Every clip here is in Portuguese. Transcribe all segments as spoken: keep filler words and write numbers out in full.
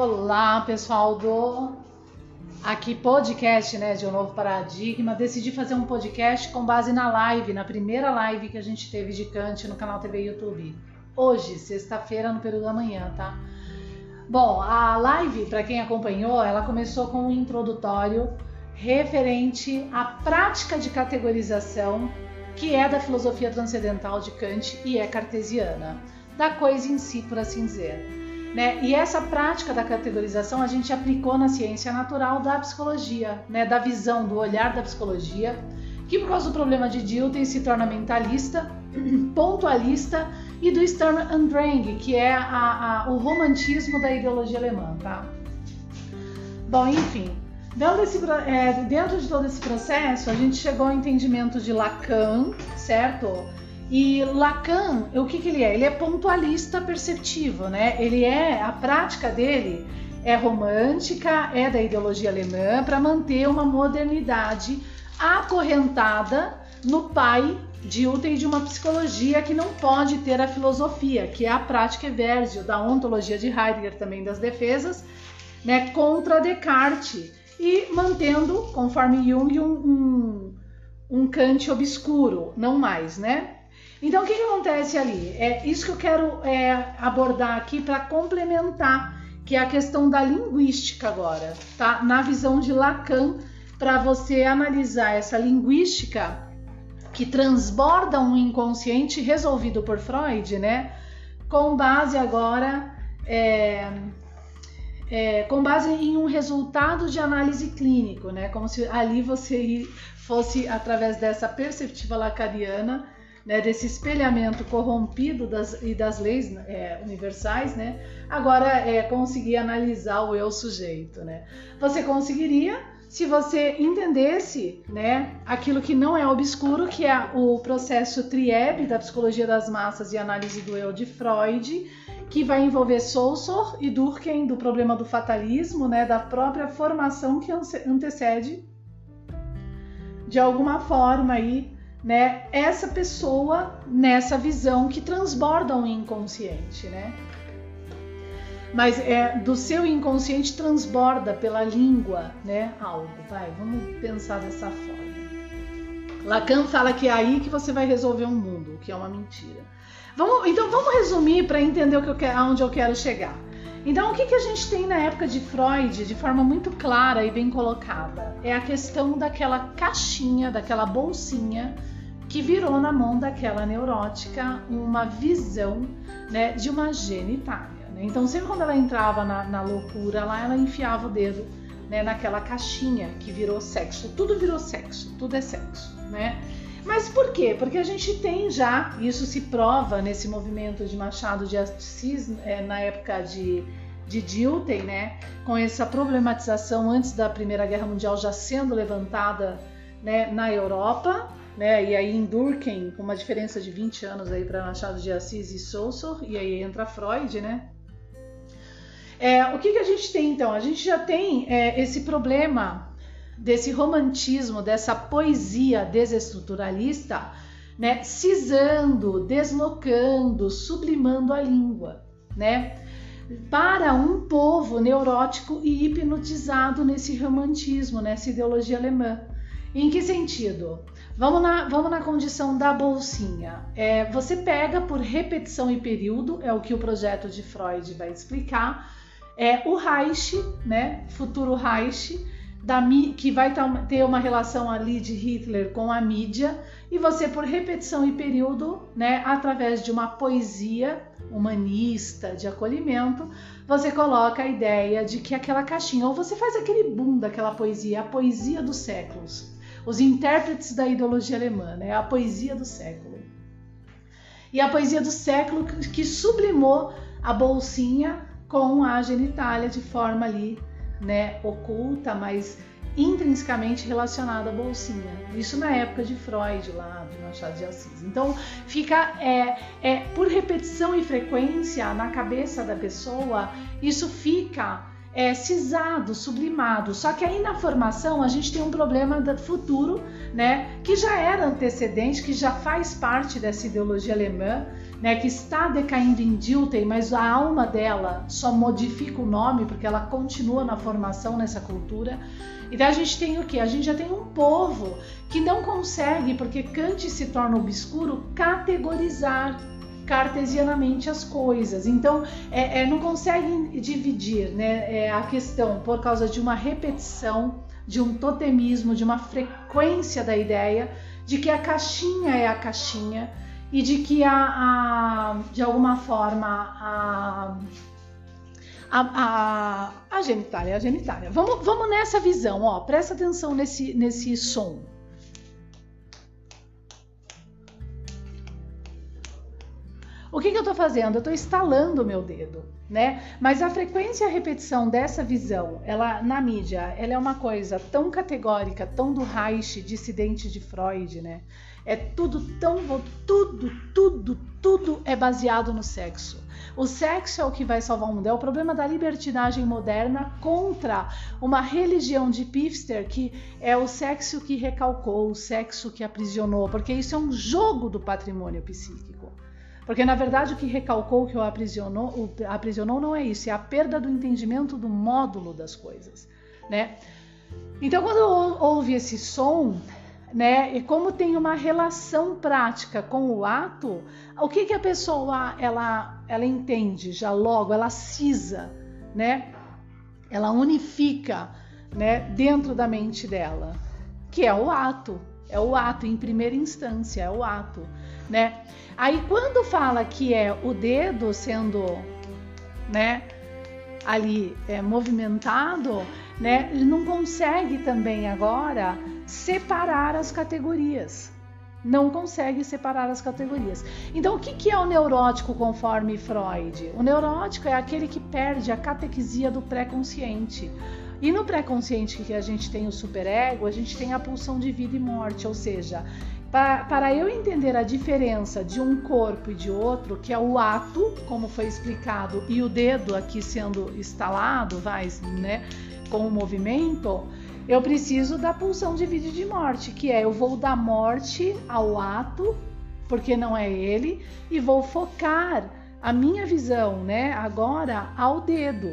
Olá, pessoal do aqui podcast, né, de Um Novo Paradigma. Decidi fazer um podcast com base na live, na primeira live que a gente teve de Kant no canal T V e YouTube. Hoje, sexta-feira, no período da manhã, tá? Bom, a live, para quem acompanhou, ela começou com um introdutório referente à prática de categorização, que é da filosofia transcendental de Kant e é cartesiana, da coisa em si, por assim dizer. Né? E essa prática da categorização a gente aplicou na ciência natural da psicologia, né? Da visão, do olhar da psicologia, que por causa do problema de Dilthey se torna mentalista, pontualista, e do Sturm und Drang, que é a, a, o romantismo da ideologia alemã. Tá? Bom, enfim, dentro, desse, é, dentro de todo esse processo, a gente chegou ao entendimento de Lacan, certo? E Lacan, o que, que ele é? Ele é pontualista perceptivo, né? Ele é, a prática dele é romântica, é da ideologia alemã, para manter uma modernidade acorrentada no pai Dilthey de uma psicologia que não pode ter a filosofia, que é a prática Eversio, da ontologia de Heidegger, também das defesas, né, contra Descartes, e mantendo, conforme Jung, um, um, um Kant obscuro, não mais, né? Então, o que, que acontece ali? É isso que eu quero é, abordar aqui para complementar, que é a questão da linguística agora, tá? Na visão de Lacan, para você analisar essa linguística que transborda um inconsciente resolvido por Freud, né? Com base agora, é, é, com base em um resultado de análise clínico, né? Como se ali você fosse, através dessa perceptiva lacaniana, né, desse espelhamento corrompido das, e das leis é, universais, né, agora é conseguir analisar o eu sujeito. Né? Você conseguiria se você entendesse, né, aquilo que não é obscuro, que é o processo Trieb da psicologia das massas e análise do eu de Freud, que vai envolver Saussure e Durkheim do problema do fatalismo, né, da própria formação que antecede de alguma forma aí, né, essa pessoa nessa visão que transborda um inconsciente, né? Mas é do seu inconsciente transborda pela língua, né, algo, vai, vamos pensar dessa forma. Lacan fala que é aí que você vai resolver um mundo, o que é uma mentira. Vamos, então vamos resumir para entender o que eu quero, aonde eu quero chegar. Então, o que, que a gente tem na época de Freud, de forma muito clara e bem colocada? É a questão daquela caixinha, daquela bolsinha que virou na mão daquela neurótica uma visão, né, de uma genitália. Né? Então, sempre quando ela entrava na, na loucura lá, ela enfiava o dedo, né, naquela caixinha que virou sexo. Tudo virou sexo, tudo é sexo. Né? Mas por quê? Porque a gente tem já, isso se prova nesse movimento de Machado de Assis, é, na época de, de Dilthey, né, com essa problematização antes da Primeira Guerra Mundial já sendo levantada, né, na Europa, né, e aí em Durkheim, com uma diferença de vinte anos aí para Machado de Assis e Saussure, e aí entra Freud, né? É, o que, que a gente tem então? A gente já tem é, esse problema desse romantismo, dessa poesia desestruturalista, né, cisando, deslocando, sublimando a língua, né, para um povo neurótico e hipnotizado nesse romantismo, nessa ideologia alemã. Em que sentido? Vamos na, vamos na condição da bolsinha. É, você pega por repetição e período, é o que o projeto de Freud vai explicar, é o Reich, né, futuro Reich, da, que vai ter uma relação ali de Hitler com a mídia, e você por repetição e período, né, através de uma poesia humanista de acolhimento, você coloca a ideia de que aquela caixinha, ou você faz aquele boom daquela poesia, a poesia dos séculos, os intérpretes da ideologia alemã, né, a poesia do século. E a poesia do século que sublimou a bolsinha com a genitália de forma ali, né, oculta, mas intrinsecamente relacionada à bolsinha. Isso na época de Freud, lá de Machado de Assis. Então, fica é, é, por repetição e frequência na cabeça da pessoa, isso fica é, cisado, sublimado. Só que aí na formação a gente tem um problema do futuro, né, que já era antecedente, que já faz parte dessa ideologia alemã, né, que está decaindo em Dilthey, mas a alma dela só modifica o nome porque ela continua na formação nessa cultura. Então a gente tem o quê? A gente já tem um povo que não consegue, porque Kant se torna obscuro, categorizar cartesianamente as coisas. Então é, é, não consegue dividir, né, é, a questão por causa de uma repetição, de um totemismo, de uma frequência da ideia, de que a caixinha é a caixinha e de que a, a de alguma forma a A, a, a genitália, a genitália. Vamos, vamos nessa visão, ó. Presta atenção nesse, nesse som. O que, que eu estou fazendo? Eu estou estalando o meu dedo, né? Mas a frequência e a repetição dessa visão, ela na mídia, ela é uma coisa tão categórica, tão do Reich, dissidente de Freud, né? É tudo tão, tudo, tudo, tudo é baseado no sexo. O sexo é o que vai salvar o mundo. É o problema da libertinagem moderna contra uma religião de Pfister que é o sexo que recalcou, o sexo que aprisionou, porque isso é um jogo do patrimônio psíquico. Porque na verdade o que recalcou, o que o aprisionou, o aprisionou não é isso, é a perda do entendimento do módulo das coisas, né? Então quando houve esse som, né, e como tem uma relação prática com o ato, o que, que a pessoa ela, ela entende já logo, ela cisa, né, ela unifica, né, dentro da mente dela, que é o ato, é o ato em primeira instância, é o ato, né? Aí quando fala que é o dedo sendo, né, ali é, movimentado, né, ele não consegue também agora separar as categorias, não consegue separar as categorias. Então o que, que é o neurótico conforme Freud? O neurótico é aquele que perde a catequisia do pré-consciente. E no pré-consciente que a gente tem o superego, a gente tem a pulsão de vida e morte, ou seja, para, para eu entender a diferença de um corpo e de outro, que é o ato, como foi explicado, e o dedo aqui sendo instalado, vai, né, com o movimento, eu preciso da pulsão de vida e de morte, que é eu vou da morte ao ato, porque não é ele, e vou focar a minha visão, né, agora ao dedo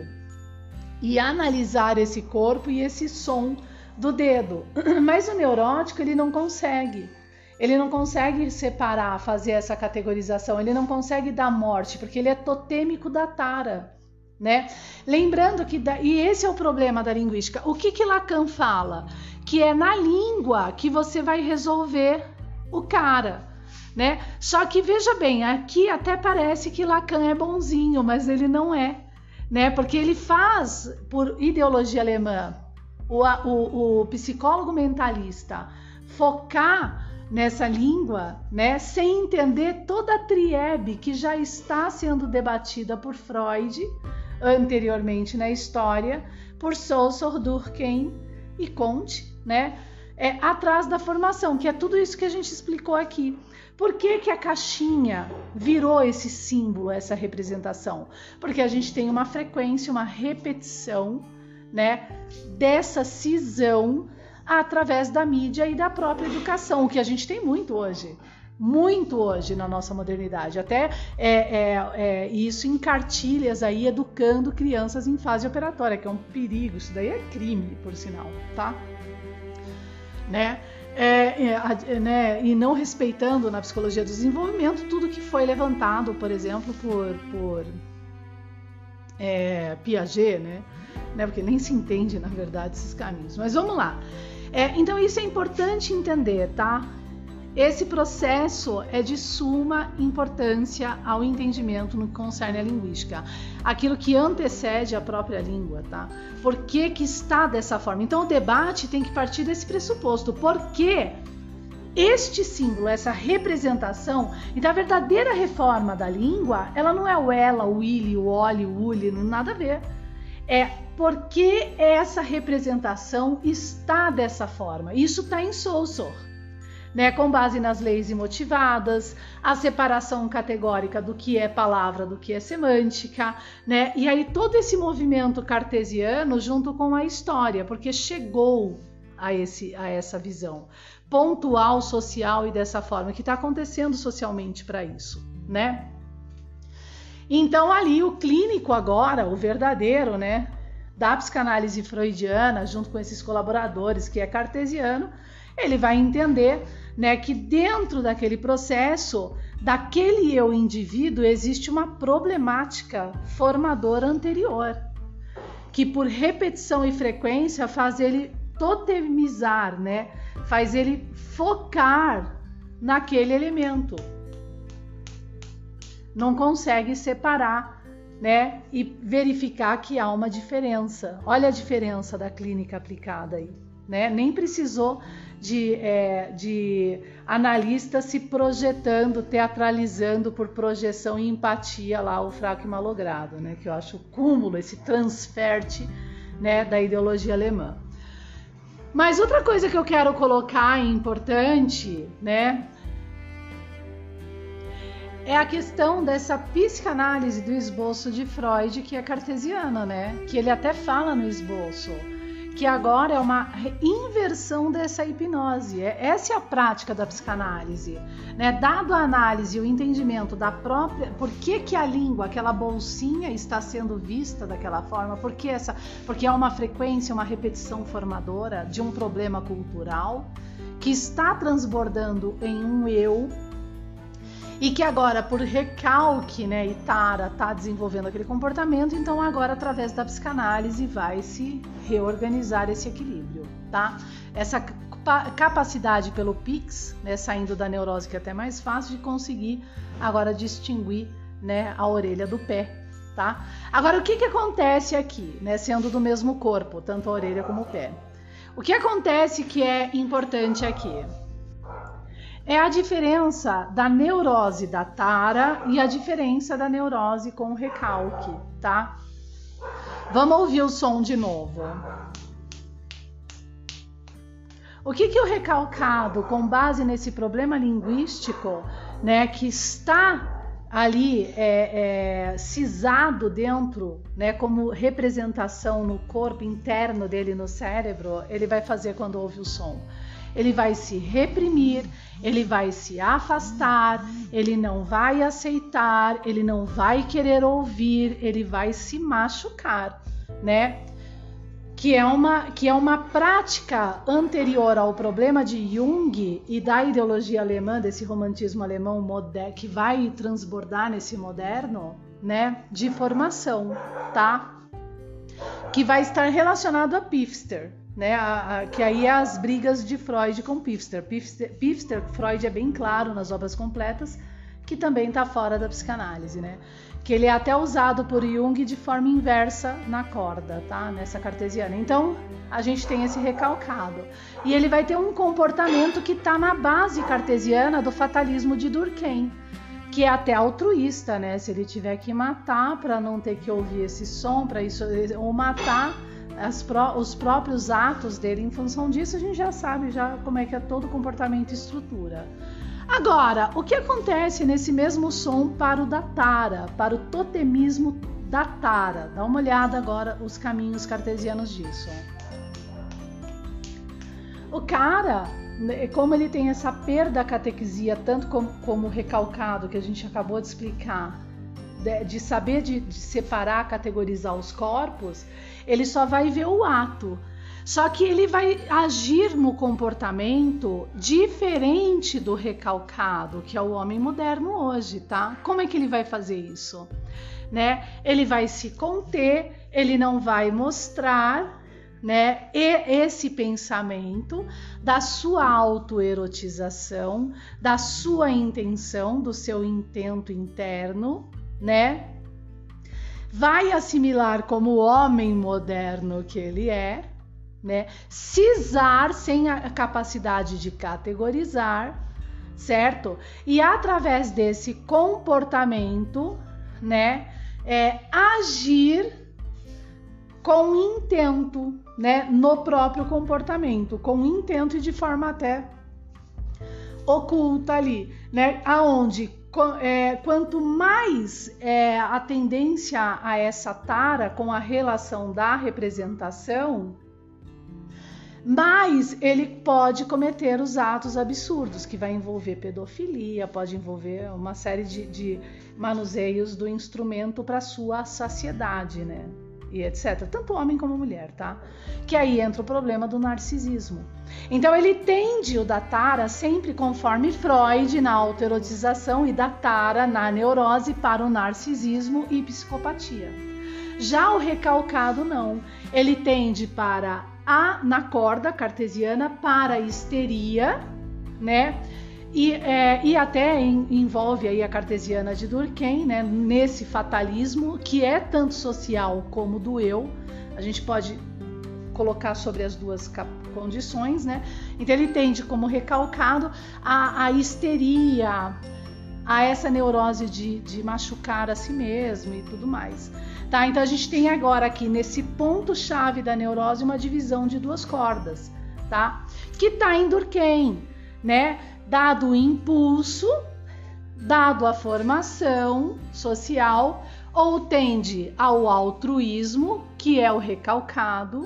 e analisar esse corpo e esse som do dedo. Mas o neurótico ele não consegue. Ele não consegue separar, fazer essa categorização, ele não consegue dar morte, porque ele é totêmico da tara, né? Lembrando que, da, e esse é o problema da linguística, o que que Lacan fala? Que é na língua que você vai resolver o cara, né? Só que veja bem, aqui até parece que Lacan é bonzinho, mas ele não é, né? Porque ele faz, por ideologia alemã, o, o, o psicólogo mentalista focar nessa língua, né, sem entender toda a triebe que já está sendo debatida por Freud anteriormente na história, por Saussure, Durkheim e Comte, né, é, atrás da formação, que é tudo isso que a gente explicou aqui. Por que que a caixinha virou esse símbolo, essa representação? Porque a gente tem uma frequência, uma repetição, né, dessa cisão através da mídia e da própria educação, o que a gente tem muito hoje, muito hoje na nossa modernidade, até é, é, é, isso em cartilhas aí, educando crianças em fase operatória, que é um perigo, isso daí é crime, por sinal, tá? Né? É, é, né? E não respeitando na psicologia do desenvolvimento tudo que foi levantado, por exemplo, por, por é, Piaget, né? Né? Porque nem se entende, na verdade, esses caminhos. Mas vamos lá. É, então isso é importante entender, tá? Esse processo é de suma importância ao entendimento no que concerne a linguística. Aquilo que antecede a própria língua, tá? Por que que está dessa forma? Então o debate tem que partir desse pressuposto. Por que este símbolo, essa representação, então a verdadeira reforma da língua, ela não é o ela, o ele, o ole, o ule, não nada a ver. É porque essa representação está dessa forma. Isso está em Saussure, né? Com base nas leis imotivadas, a separação categórica do que é palavra, do que é semântica, né? E aí todo esse movimento cartesiano junto com a história, porque chegou a, esse, a essa visão pontual, social e dessa forma, que está acontecendo socialmente para isso, né? Então ali o clínico agora, o verdadeiro, né, da psicanálise freudiana, junto com esses colaboradores, que é cartesiano, ele vai entender, né, que dentro daquele processo, daquele eu indivíduo, existe uma problemática formadora anterior, que por repetição e frequência faz ele totemizar, né, faz ele focar naquele elemento. Não consegue separar, né, e verificar que há uma diferença. Olha a diferença da clínica aplicada aí, né? Nem precisou de, é, de analista se projetando, teatralizando por projeção e empatia lá o fraco e malogrado, né? Que eu acho o cúmulo, esse transferte, né, da ideologia alemã. Mas outra coisa que eu quero colocar importante, né, é a questão dessa psicanálise do esboço de Freud, que é cartesiana, né? Que ele até fala no esboço, que agora é uma inversão dessa hipnose. Essa é a prática da psicanálise, né? Dado a análise e o entendimento da própria... Por que que a língua, aquela bolsinha, está sendo vista daquela forma? Por que essa... Porque é uma frequência, uma repetição formadora de um problema cultural que está transbordando em um eu, e que agora, por recalque, né, e tara, está desenvolvendo aquele comportamento, então agora, através da psicanálise, vai se reorganizar esse equilíbrio, tá? Essa capacidade pelo P I X, né, saindo da neurose, que é até mais fácil de conseguir agora distinguir, né, a orelha do pé, tá? Agora, o que que acontece aqui, né, sendo do mesmo corpo, tanto a orelha como o pé? O que acontece que é importante aqui? É a diferença da neurose da tara e a diferença da neurose com o recalque, tá? Vamos ouvir o som de novo. O que que o recalcado, com base nesse problema linguístico, né, que está ali é, é, cisado dentro, né, como representação no corpo interno dele, no cérebro, ele vai fazer quando ouve o som? Ele vai se reprimir, ele vai se afastar, ele não vai aceitar, ele não vai querer ouvir, ele vai se machucar, né? Que é uma, que é uma prática anterior ao problema de Jung e da ideologia alemã, desse romantismo alemão moderno, que vai transbordar nesse moderno, né? De formação, tá? Que vai estar relacionado a Pfister. Né, a, a, que aí é as brigas de Freud com Pfister. Pfister, Pfister, Freud é bem claro nas obras completas, que também está fora da psicanálise, né? Que ele é até usado por Jung de forma inversa na corda, tá? Nessa cartesiana. Então, a gente tem esse recalcado. E ele vai ter um comportamento que está na base cartesiana do fatalismo de Durkheim, que é até altruísta, né? Se ele tiver que matar para não ter que ouvir esse som, para isso, ou matar As pró- os próprios atos dele, em função disso a gente já sabe já como é que é todo comportamento e estrutura. Agora, o que acontece nesse mesmo som para o da tara, para o totemismo da tara? Dá uma olhada agora os caminhos cartesianos disso. O cara, como ele tem essa perda catequisia, tanto como, como recalcado, que a gente acabou de explicar, de, de saber de, de separar, categorizar os corpos, ele só vai ver o ato. Só que ele vai agir no comportamento diferente do recalcado, que é o homem moderno hoje, tá? Como é que ele vai fazer isso? Né? Ele vai se conter, ele não vai mostrar, né, e esse pensamento da sua autoerotização, da sua intenção, do seu intento interno, né? Vai assimilar como homem moderno que ele é, né? Cisar sem a capacidade de categorizar, certo? E através desse comportamento, né, é, agir com intento, né, no próprio comportamento, com intento e de forma até oculta ali, né, aonde é, quanto mais é, a tendência a essa tara com a relação da representação, Mas ele pode cometer os atos absurdos, que vai envolver pedofilia, pode envolver uma série de, de manuseios do instrumento para sua saciedade, né? E etcétera. Tanto homem como mulher, tá? Que aí entra o problema do narcisismo. Então ele tende o da tara sempre conforme Freud na autoerotização e da tara na neurose para o narcisismo e psicopatia. Já o recalcado não. Ele tende para a na corda cartesiana para a histeria, né? E, é, e até em, envolve aí a cartesiana de Durkheim, né? Nesse fatalismo que é tanto social como do eu. A gente pode colocar sobre as duas condições, né? Então ele tende como recalcado a, a histeria, a essa neurose de, de machucar a si mesmo e tudo mais. Tá? Então a gente tem agora aqui nesse ponto-chave da neurose uma divisão de duas cordas, tá? Que está em Durkheim, né? Dado o impulso, dado a formação social, ou tende ao altruísmo, que é o recalcado,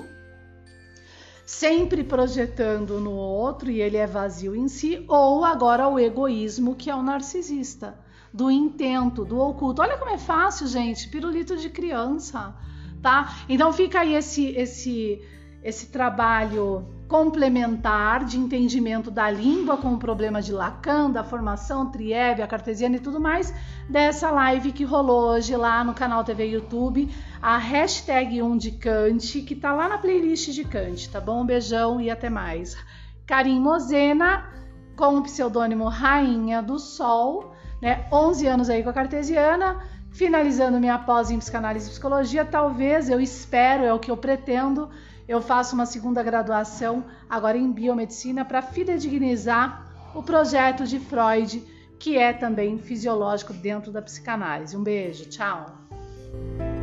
sempre projetando no outro e ele é vazio em si, ou agora o egoísmo, que é o narcisista, do intento, do oculto. Olha como é fácil, gente, pirulito de criança, tá? Então fica aí esse, esse, esse trabalho complementar de entendimento da língua com o problema de Lacan, da formação triebe, a cartesiana e tudo mais, dessa live que rolou hoje lá no canal T V YouTube, a hashtag um de Kant, que tá lá na playlist de Kant, tá bom? Um beijão e até mais. Karim Mosena, com o pseudônimo Rainha do Sol, né? onze anos aí com a cartesiana, finalizando minha pós em psicanálise e psicologia, talvez, eu espero, é o que eu pretendo, eu faço uma segunda graduação agora em biomedicina para fidedignizar o projeto de Freud, que é também fisiológico dentro da psicanálise. Um beijo, tchau!